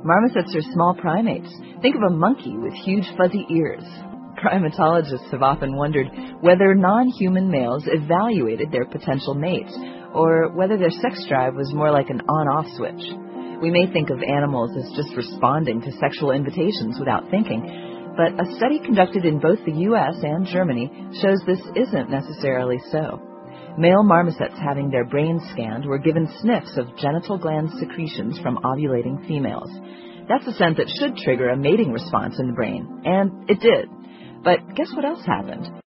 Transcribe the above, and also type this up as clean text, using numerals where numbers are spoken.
Marmosets are small primates. Think of a monkey with huge fuzzy ears. Primatologists have often wondered whether non-human males evaluated their potential mates, or whether their sex drive was more like an on-off switch. We may think of animals as just responding to sexual invitations without thinking, but a study conducted in both the U.S. and Germany shows this isn't necessarily so. Male marmosets having their brains scanned were given sniffs of genital gland secretions from ovulating females. That's a scent that should trigger a mating response in the brain, and it did. But guess what else happened?